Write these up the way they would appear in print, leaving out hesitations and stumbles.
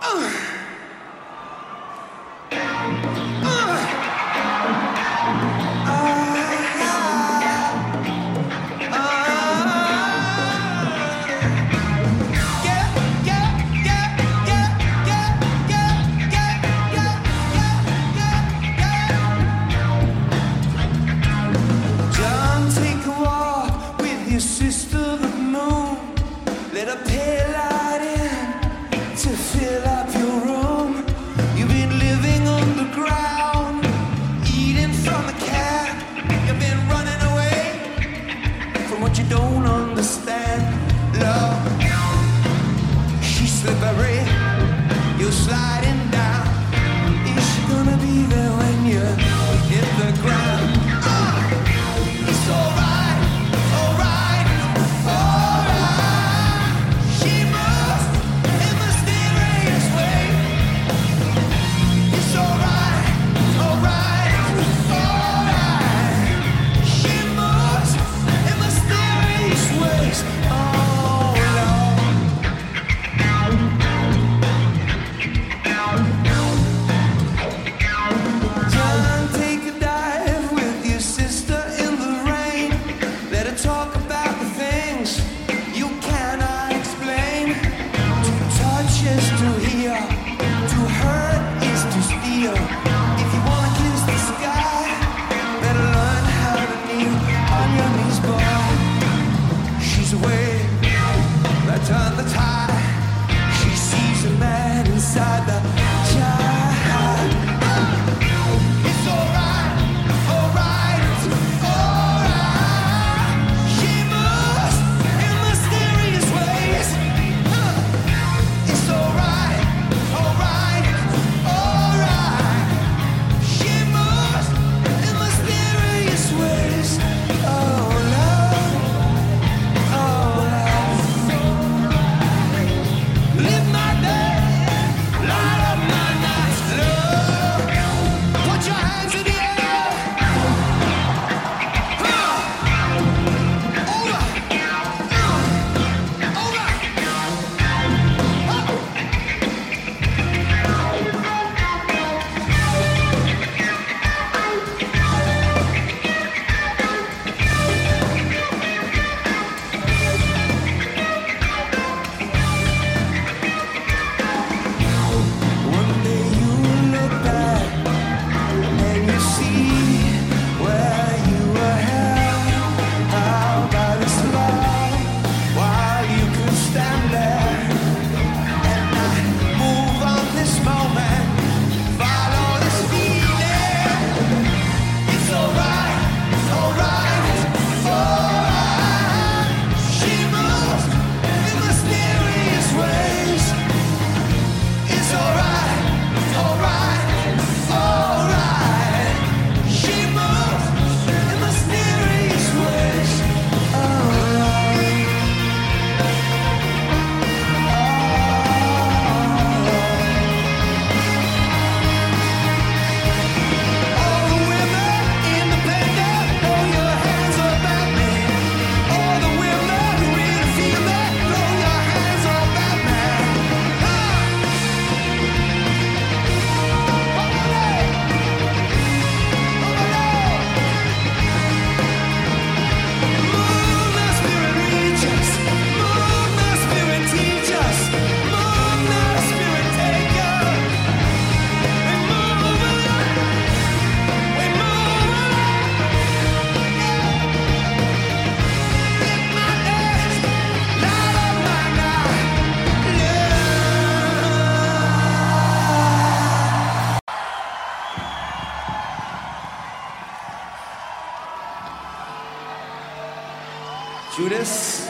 Judas.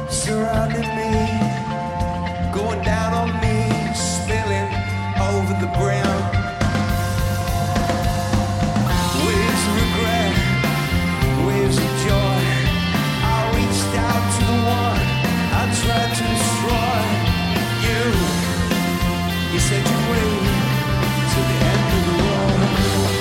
surrounding me, going down on me, spilling over the brim. Waves of regret, waves of joy. I reached out to the one I tried to destroy. You said you'd wait till the end of the road.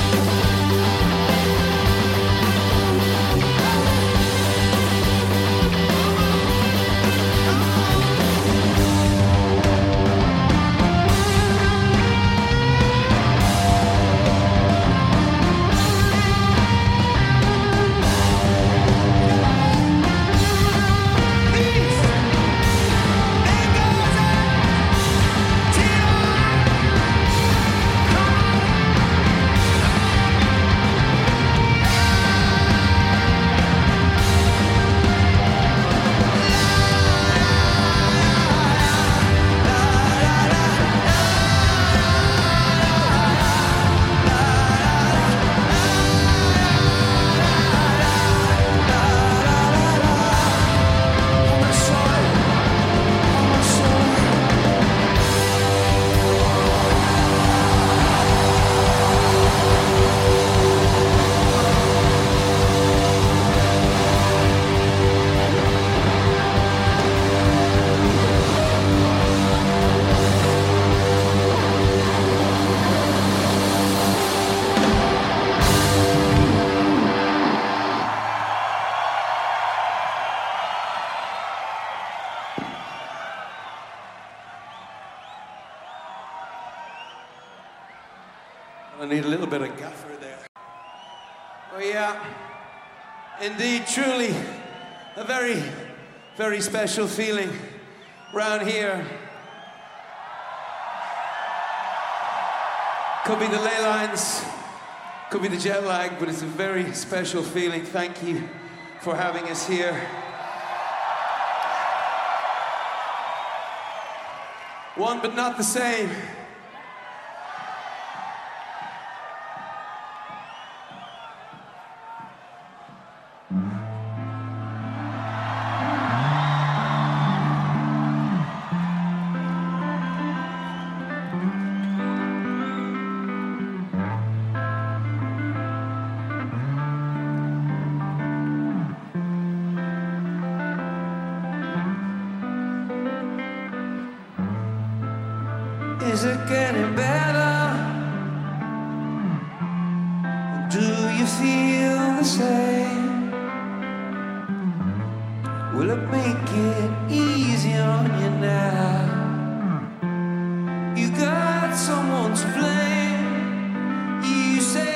I need a little bit of gaffer there. Oh yeah, indeed, truly, a very, very special feeling round here. Could be the ley lines, could be the jet lag, but it's a very special feeling. Thank you for having us here. One but not the same. Is it getting better? Do you feel the same? Will it make it easy on you now? You got someone to blame. You say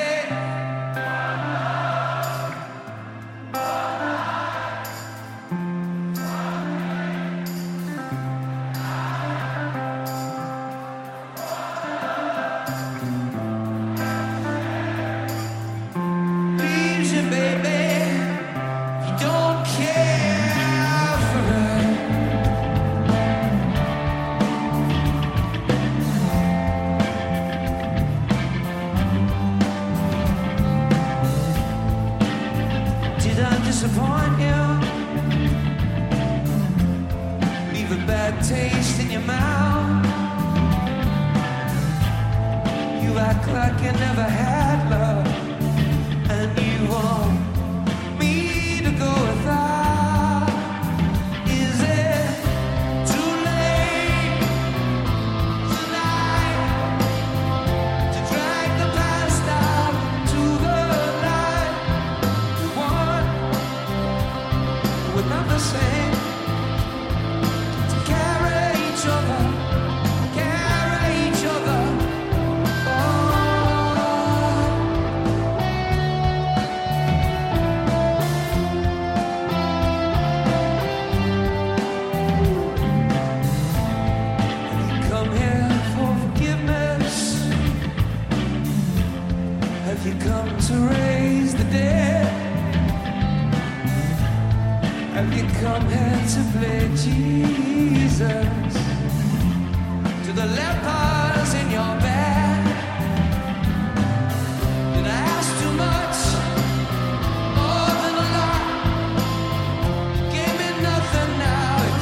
disappoint you, leave a bad taste in your mouth. You act like you never had love, and you want me to go without. Is it too late tonight to drag the past out to the light? We're not the same. To carry each other, carry each other. Have you come here for forgiveness? Have you come to raise the dead? Have you come here to play Jesus to the lepers in your bed? Did I ask too much? More than a lot. Give me nothing now.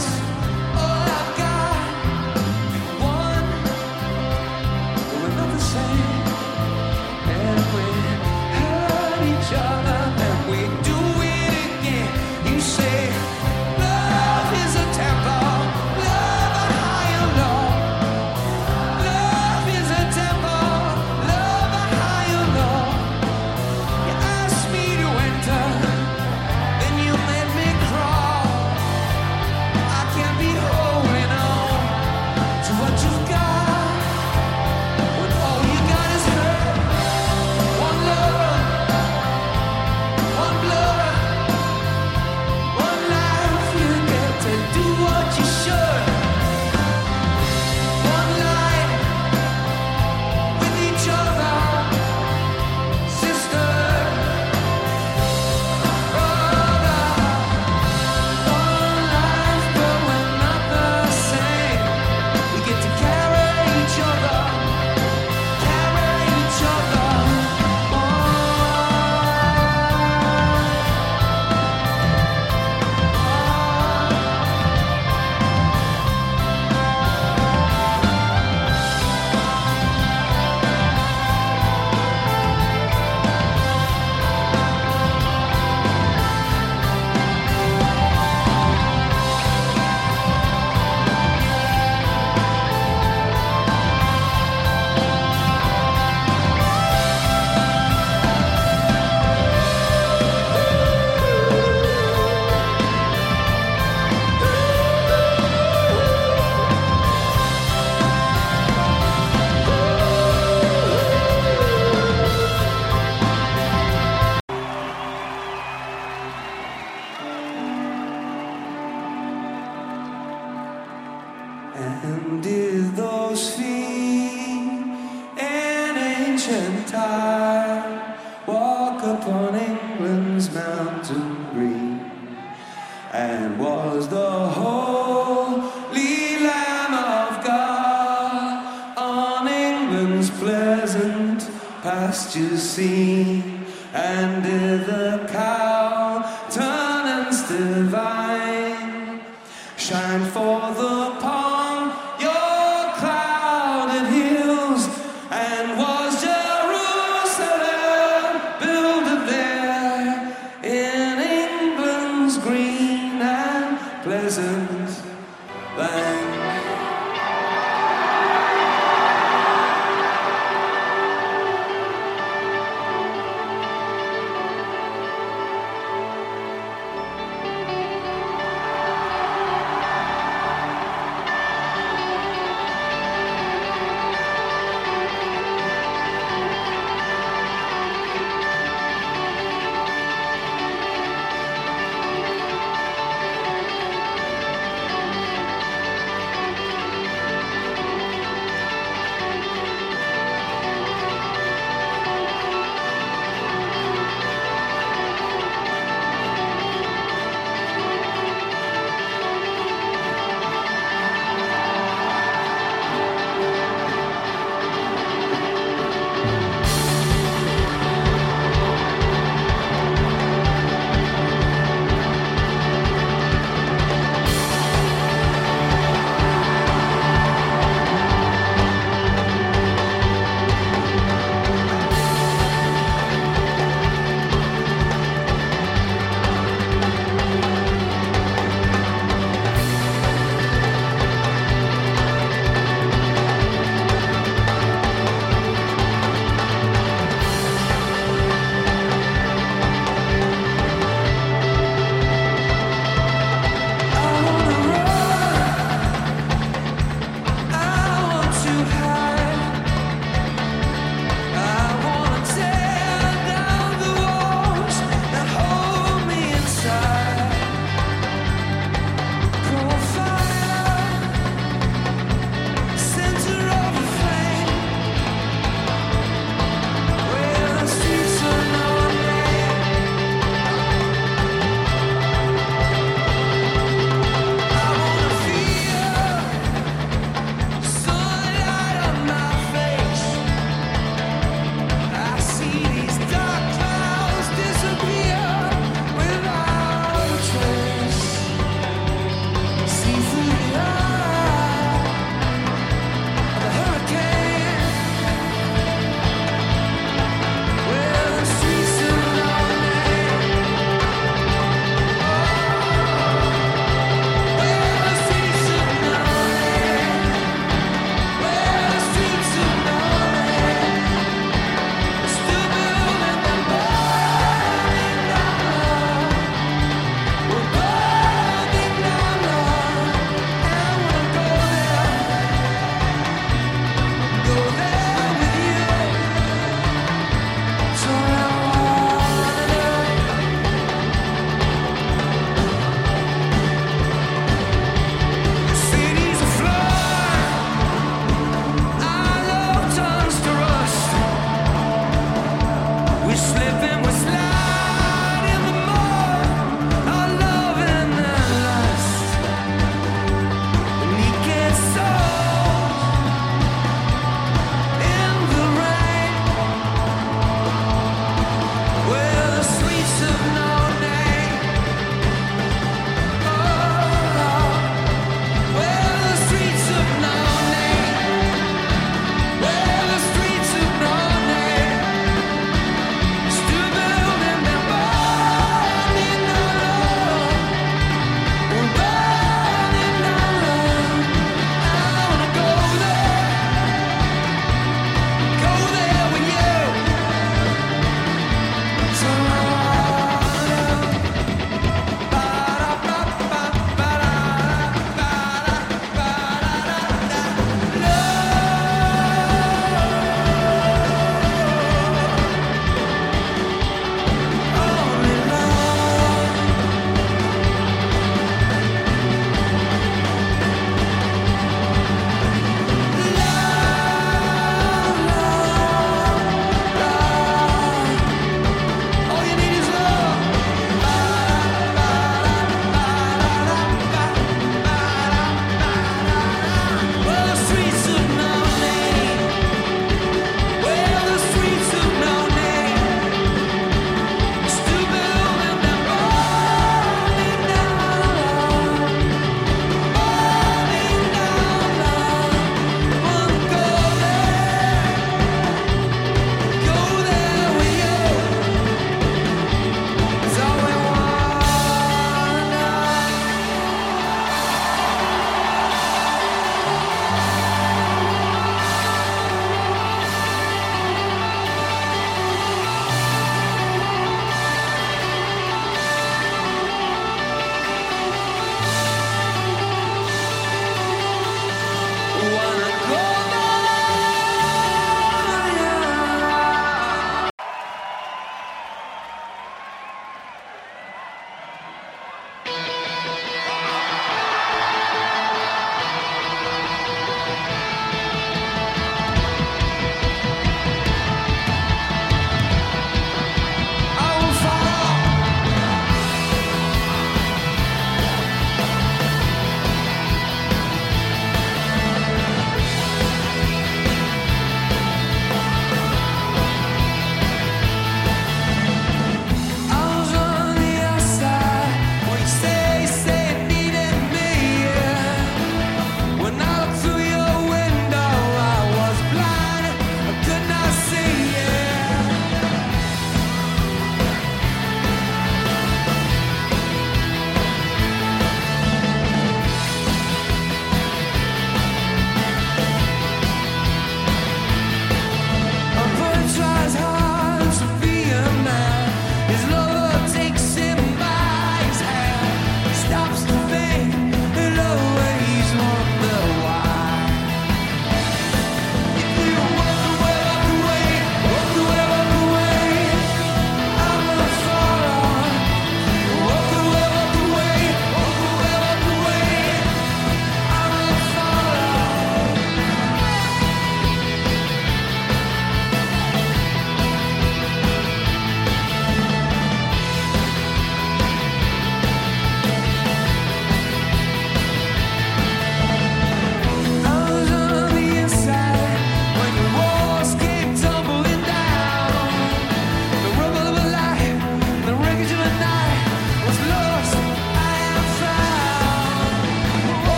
And did those feet in ancient time walk upon England's mountain green? And was the holy Lamb of God on England's pleasant pastures seen? And did the countenance divine shine forth upon your clouded hills? And was Jerusalem builded there in England's green and pleasant land?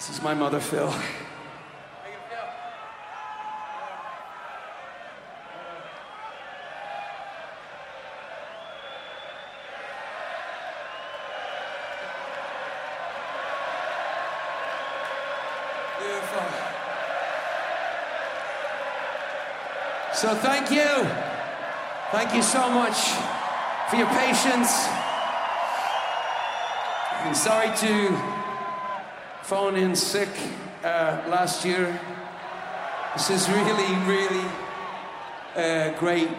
This is my mother, Phil. Beautiful. So thank you. Thank you so much for your patience. I'm sorry to phone in sick last year. This is really a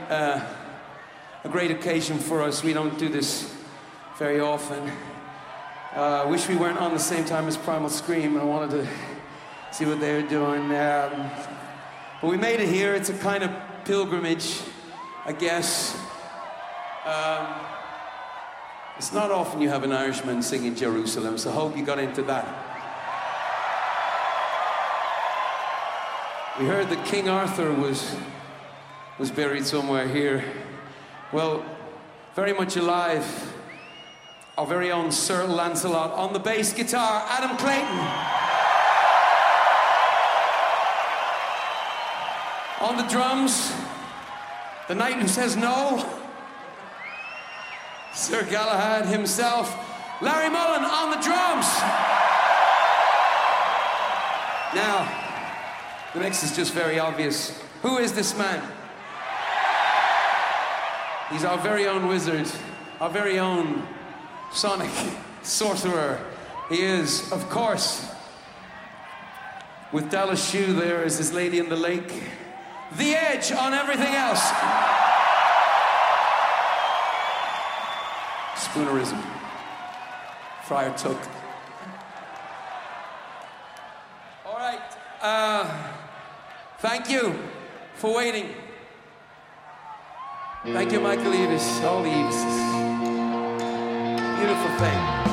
great occasion for us. We don't do this very often. Wish we weren't on the same time as Primal Scream. I wanted to see what they were doing. But we made it here. It's a kind of pilgrimage, I guess. It's not often you have an Irishman singing Jerusalem, so I hope you got into that. We heard that King Arthur was buried somewhere here. Well, very much alive, our very own Sir Lancelot. On the bass guitar, Adam Clayton. On the drums, the knight who says no, Sir Galahad himself. Larry Mullen on the drums. Now, the mix is just very obvious. Who is this man? He's our very own wizard, our very own sonic sorcerer. He is, of course, with Dallas Shue there as his Lady in the Lake. The Edge on everything else. Spoonerism. Friar Tuck. All right. Thank you for waiting. Thank you, Michael Eavis. All the Eavises. Beautiful thing.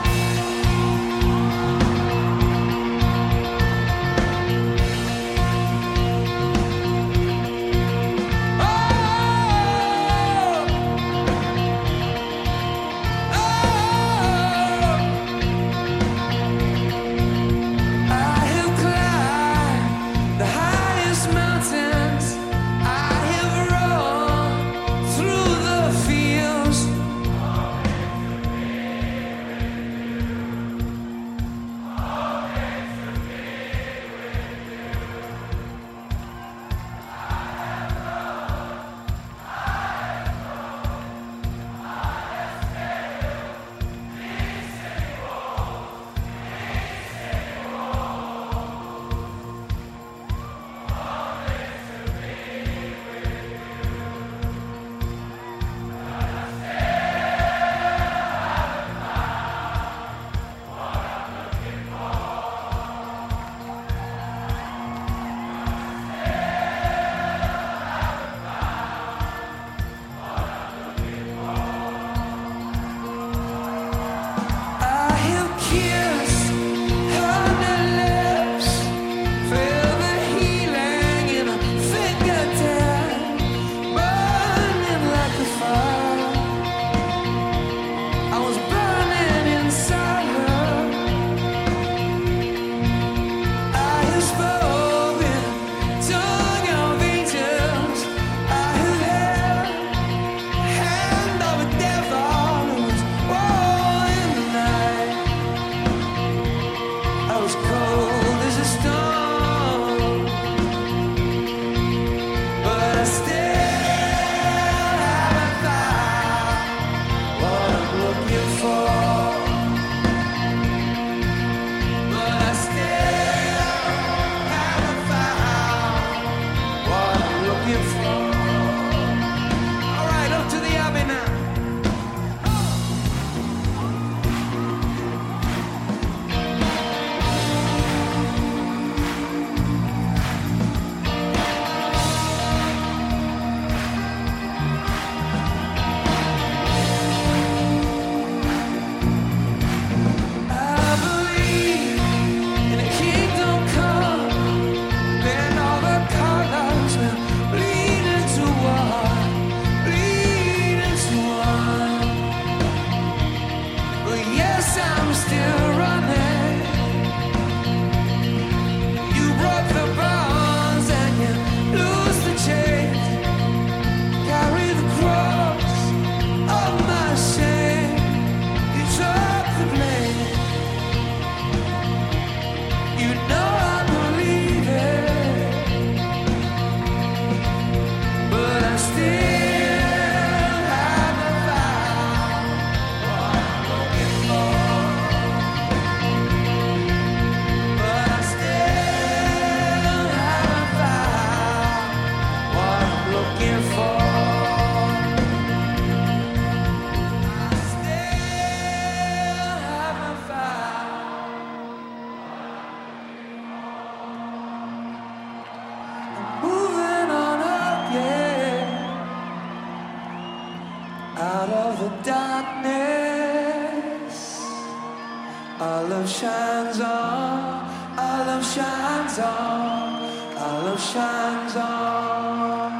Our love shines on, our love shines on, our love shines on.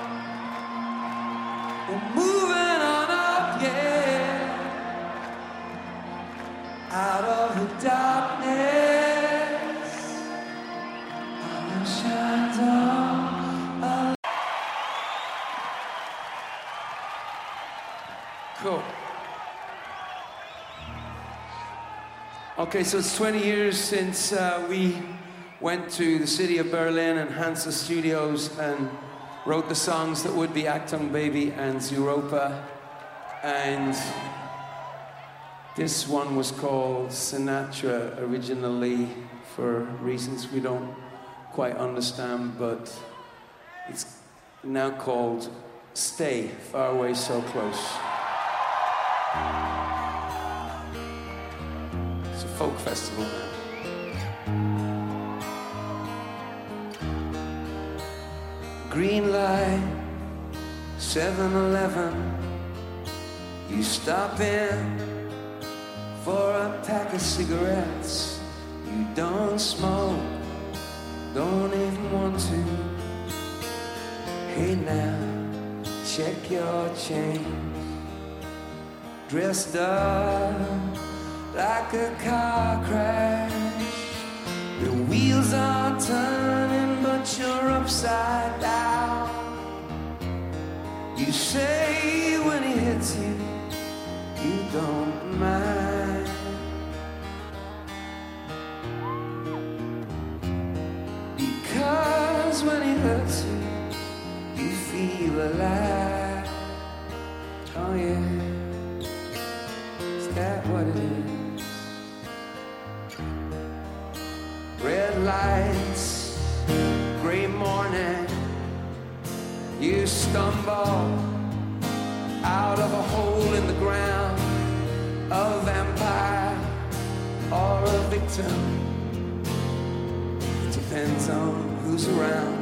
We're moving on up, yeah, out of the darkness. Our love shines on. Cool. Okay, so it's 20 years since we went to the city of Berlin and Hansa Studios and wrote the songs that would be Achtung Baby and Zooropa. And this one was called Sinatra originally for reasons we don't quite understand, but it's now called Stay, Far Away, So Close. It's a folk festival now. Green light, 7-Eleven. You stop in for a pack of cigarettes. You don't smoke, don't even want to. Hey now, check your chain. Dressed up like a car crash. The wheels are turning, but you're upside down. You say when he hits you, you don't mind. Because when he hurts you, you feel alive. Oh yeah. Is that what it is? Red lights, gray morning. You stumble out of a hole in the ground, a vampire or a victim. It depends on who's around.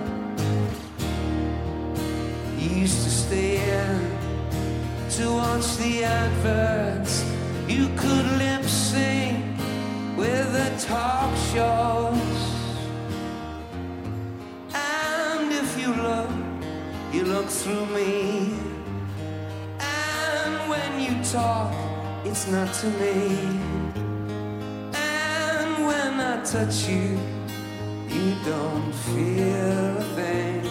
You used to stay in to watch the adverts. You could lip sync with the talk shows. And if you look through me. And when you talk, it's not to me. And when I touch you, you don't feel a thing.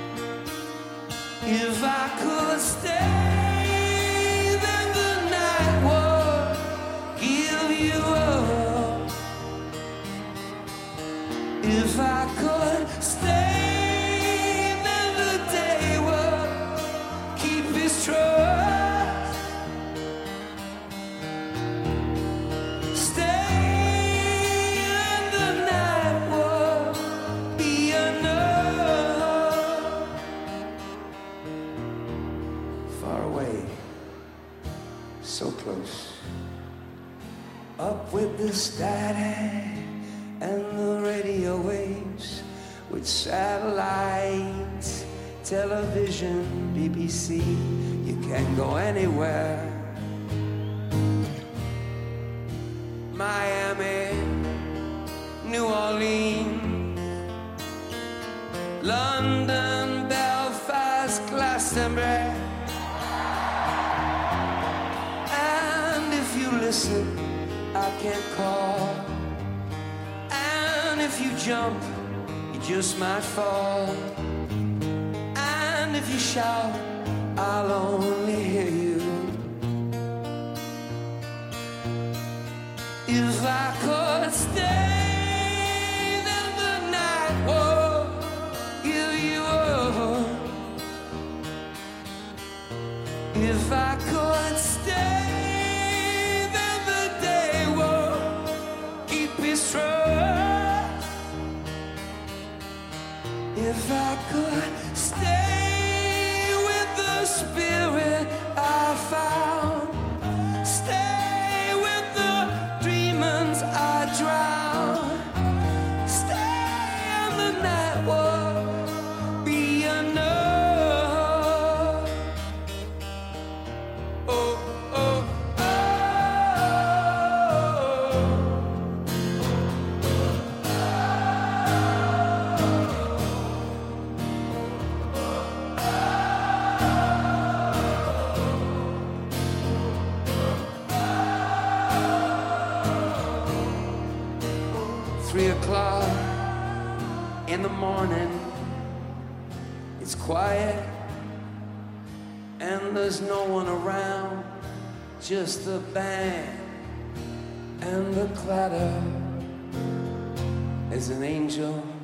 If I could stay, then the night would give you up. If I could stay, then the day would keep his trust. Stay, and the night would be enough. Far away, so close. Up with the static and the radio waves, with satellites, television, BBC, you can go anywhere. Miami, New Orleans, London, Belfast, Glastonbury. And if you listen, I can call. And if you jump, you just might fall. And if you shout, I'll only hear you. If I could stay, then the night would give you up. If I could stay, then the day would keep his trust. If I could stay with the spirit I found, stay with the demons I 3 o'clock in the morning. It's quiet and there's no one around, just the band and the clatter as an angel